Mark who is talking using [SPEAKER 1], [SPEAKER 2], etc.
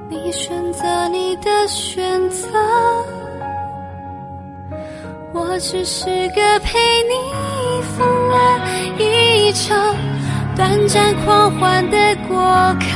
[SPEAKER 1] 你选择你的选择，我只是个陪你疯了一场短暂狂欢的过客。